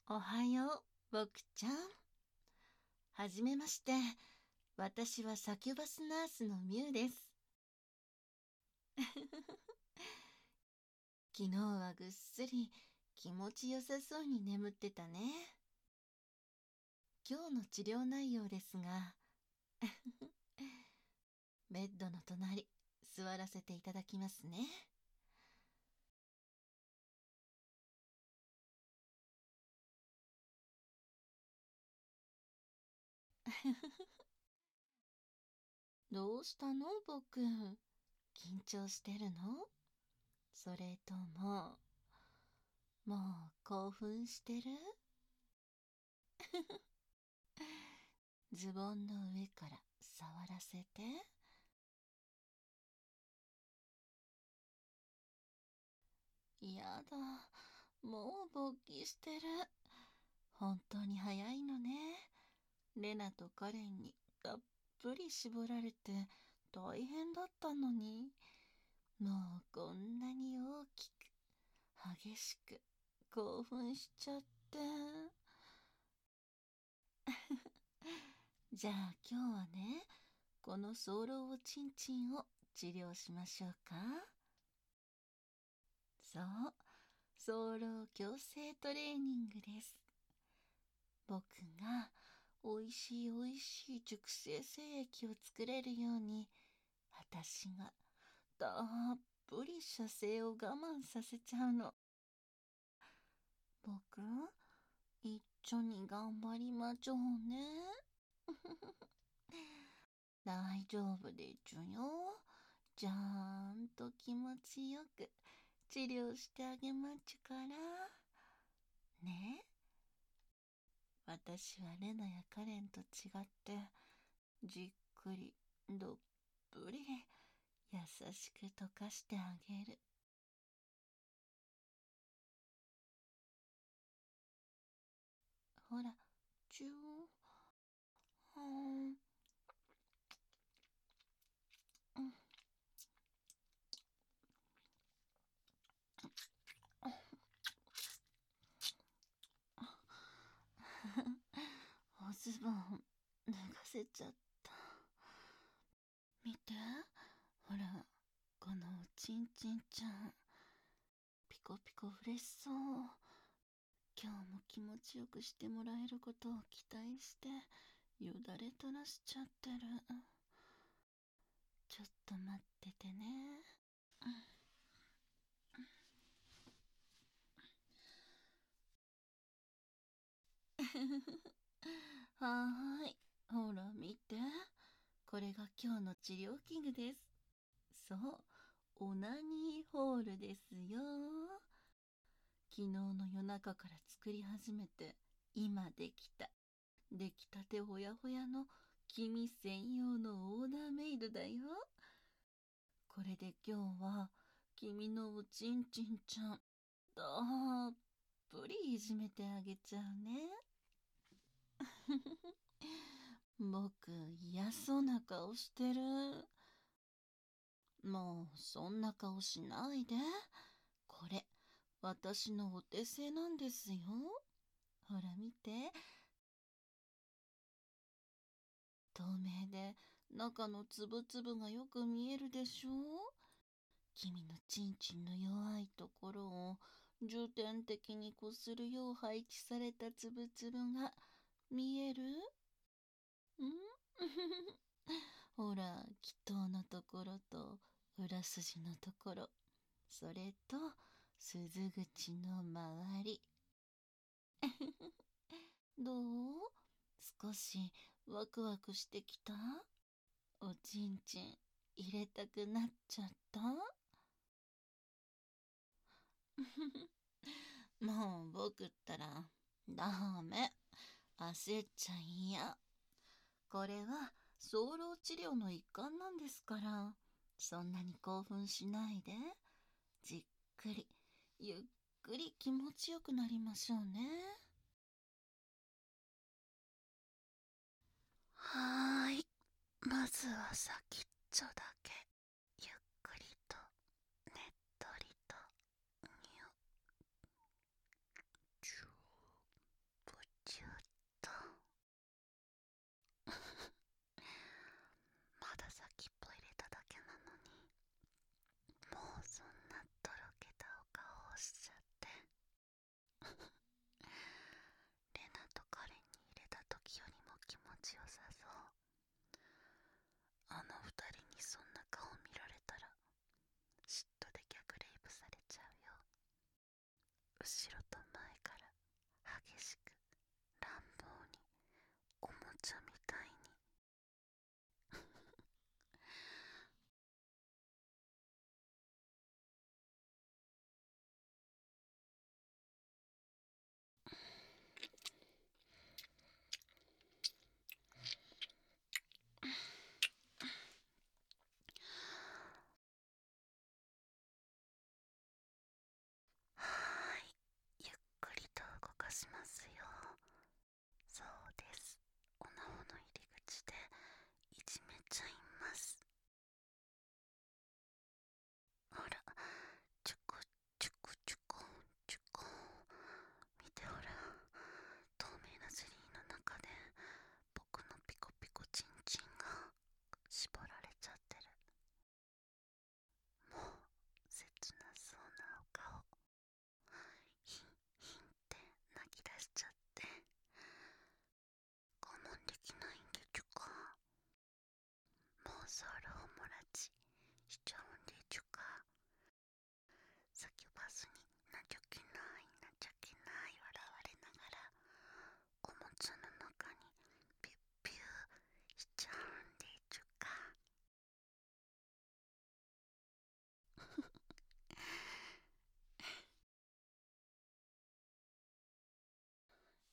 おはよう、僕ちゃん。はじめまして。私はサキュバスナースのミュウです。昨日はぐっすり気持ちよさそうに眠ってたね。今日の治療内容ですが、ベッドの隣、座らせていただきますね。どうしたの僕。緊張してるの？それとも、もう興奮してる？ズボンの上から触らせて。やだ、もう勃起してる。本当に早いのね。レナとカレンにたっぷり絞られて大変だったのに、もうこんなに大きく、激しく、興奮しちゃって。じゃあ今日はね、この早漏おちんちんを治療しましょうか。そう、早漏矯正トレーニングです。僕がおいしいおいしい熟成精液を作れるように、私がたっぷり射精を我慢させちゃうの。僕、一緒に頑張りましょうね。大丈夫でちゅよ。ちゃんと気持ちよく治療してあげまちゅから。ね。私はレナやカレンと違ってじっくりどっぷり優しく溶かしてあげる。ほら、チュー。うん、うん。おズボン脱がせちゃった。見て、ほら、このおちんちんちゃん、ピコピコ嬉しそう。今日も気持ちよくしてもらえることを期待してよだれ垂らしちゃってる。ちょっと待っててね。はーい、ほら見て、これが今日の治療器具です。そう、オナニーホールですよ。昨日の夜中から作り始めて今できたてほやほやの君専用のオーダーメイドだよ。これで今日は君のおちんちんちゃんたっぷりいじめてあげちゃうね。僕嫌そうな顔してる。もうそんな顔しないで。これ私のお手製なんですよ。ほら見て、透明で中のつぶつぶがよく見えるでしょ。君のちんちんの弱いところを重点的にこするよう配置されたつぶつぶが見える？んほら、気筒のところと裏筋のところ、それと鈴口の周り。どう？少しワクワクしてきた？おちんちん入れたくなっちゃった？もう僕ったらダメ。焦っちゃいや。これは早漏治療の一環なんですから、そんなに興奮しないで、じっくりゆっくり気持ちよくなりましょうね。はーい。まずは先っちょだけゆっくりとねっとりとにゅちゅ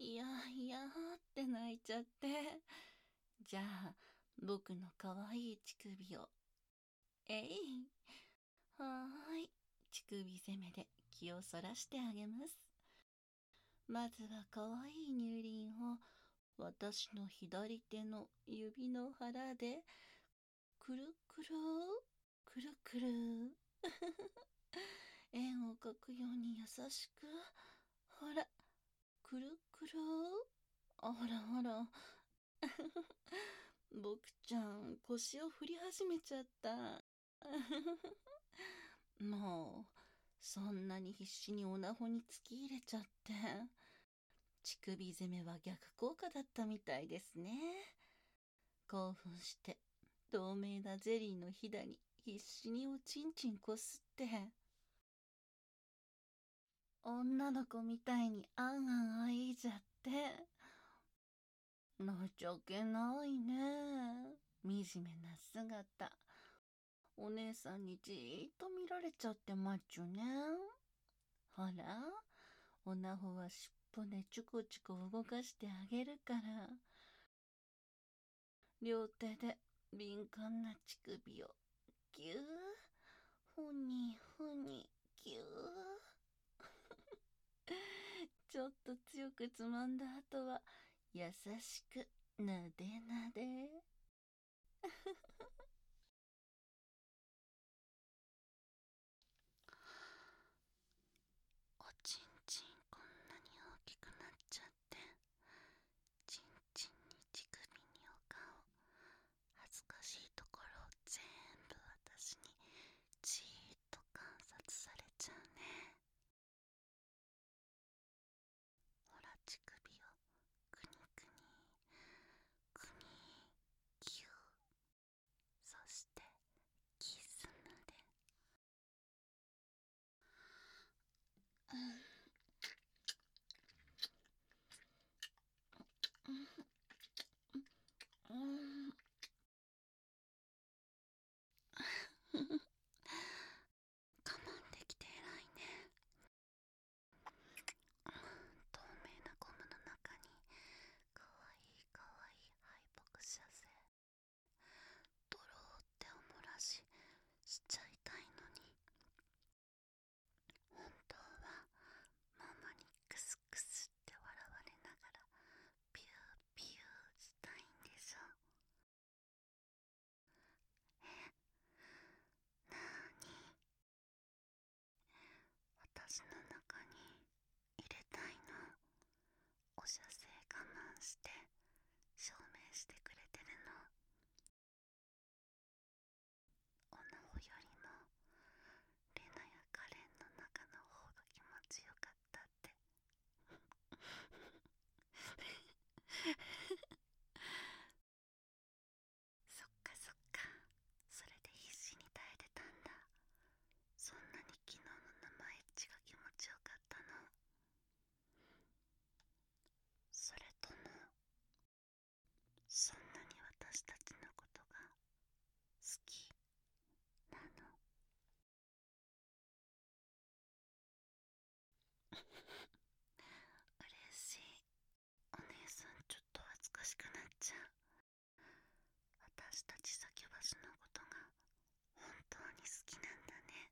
いやいやって泣いちゃって。じゃあ、僕の可愛い乳首を。えい。はーい。乳首攻めで気をそらしてあげます。まずは可愛い乳輪を私の左手の指の腹でくるくるくるくる円を描くように優しく、ほら、くるくる、ほらほら僕ちゃん腰を振り始めちゃったもうそんなに必死にオナホに突き入れちゃって乳首攻めは逆効果だったみたいですね。興奮して透明なゼリーのひだに必死におちんちんこすって、女の子みたいにあんあんあいじゃって、情けないね。惨めな姿。お姉さんにじーっと見られちゃってまっちゅね。ほら、おなほは尻尾でちょこちょこ動かしてあげるから。両手で敏感な乳首をぎゅー、ふにふにぎゅー。ちょっと強くつまんだ後は優しくなでなで。おちんちんこんなに大きくなっちゃって、ちんちんに乳首にお顔、恥ずかしいところを全部私にじーっと観察されちゃうね。ほら乳首をくにくにくにぎゅー、そしてキスまで。うん、我慢できて偉いね。透明なゴムの中にかわいいかわいい敗北射精、ドローっておもらしちゃいたいのに、本当はママにクスクスって笑われながらピューピューしたいんでしょ。なーに、私の中に入れたいの？お射精我慢して証明してくれてるの？おなほよりもレナやカレンの中の方が気持ちよかったってそっかそっか、それで必死に耐えてたんだ。そんなに昨日の生エッチが気持ちよかったの？それともそんなに私たちのことが好きなの？嬉しい。お姉さんちょっと恥ずかしくなっちゃう。私たち先走のことが本当に好きなんだね。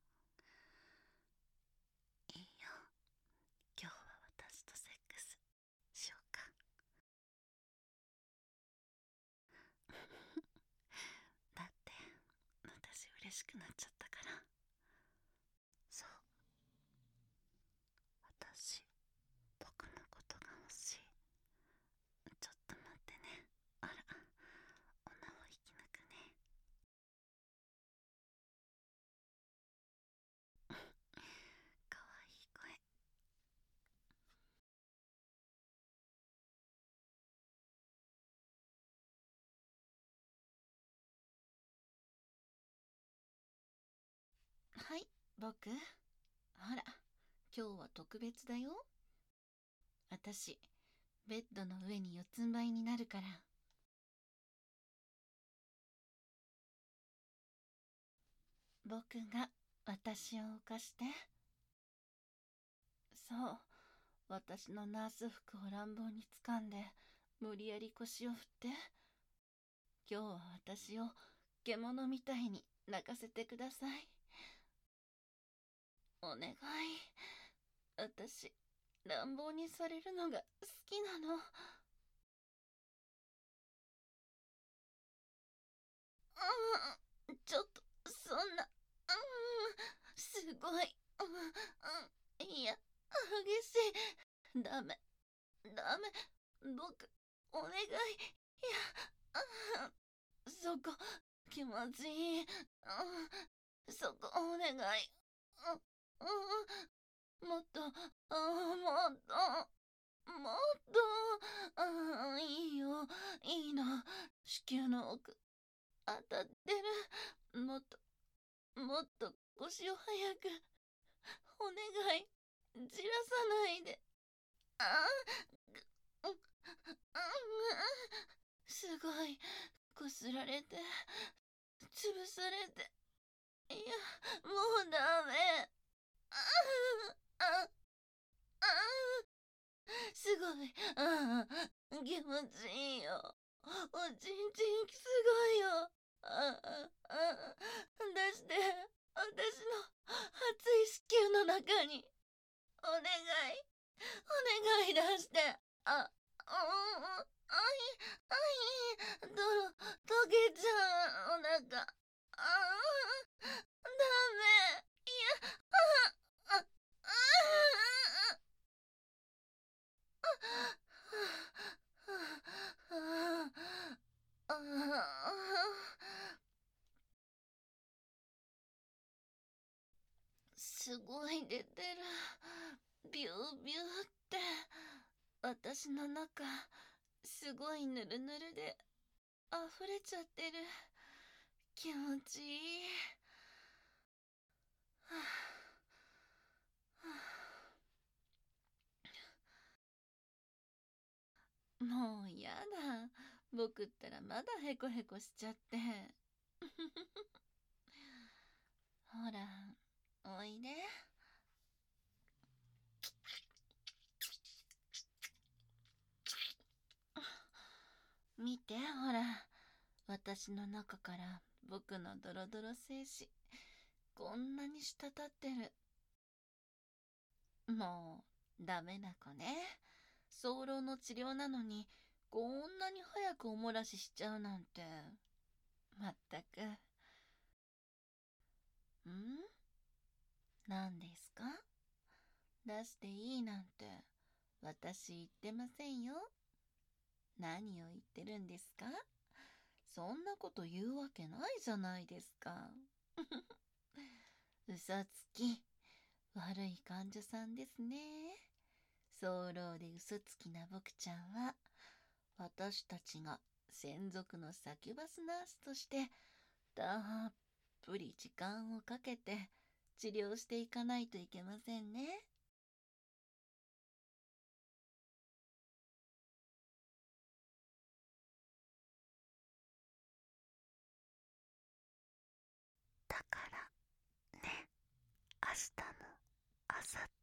いいよ、今日は私とセックスしようか。だって私嬉しくなっちゃったから。そう、私僕のことが欲しい。ちょっと待ってね。あら、おなを引き抜くね。かわいい声。はい、僕。ほら、今日は特別だよ。私、ベッドの上に四つん這いになるから。僕が私を犯して。そう、 私のナース服を乱暴に掴んで、無理やり腰を振って、今日は私を獣みたいに泣かせてください。お願い。私、乱暴にされるのが好きなの。ちょっと、そんな、すごい、いや、激しい。ダメ、ダメ、僕、お願い。いや、そこ、気持ちいい。そこ、お願い。もっと、もっと、もっと、いいよ、いいの。子宮の奥、当たってる。もっと腰を早く。お願い。じらさないで。ああ、すごい。こすられて、潰されて。いや、もうダメ。ああ、すごい。気持ちいいよ。おちんちんすごいよ。出して。私の熱い子宮の中に。お願い。お願い出して。あい、泥、溶けちゃう、お腹。ダメ。いや、あ、あ、すごい出てる。ビュービューって。私の中、すごいぬるぬるで溢れちゃってる。気持ちいい。はあはあ、もうやだ。僕ったらまだヘコヘコしちゃって。ほら、おいで。見て、ほら。私の中から僕のドロドロ精子、こんなに滴ってる。もう、ダメな子ね。早漏の治療なのに、こんなに早くお漏らししちゃうなんて。まったく。何ですか？出していいなんて、私言ってませんよ。何を言ってるんですか？そんなこと言うわけないじゃないですか。嘘つき。悪い患者さんですね。早漏で嘘つきな僕ちゃんは、私たちが専属のサキュバスナースとして、たっぷり時間をかけて治療していかないといけませんね。だからね、明日の、明後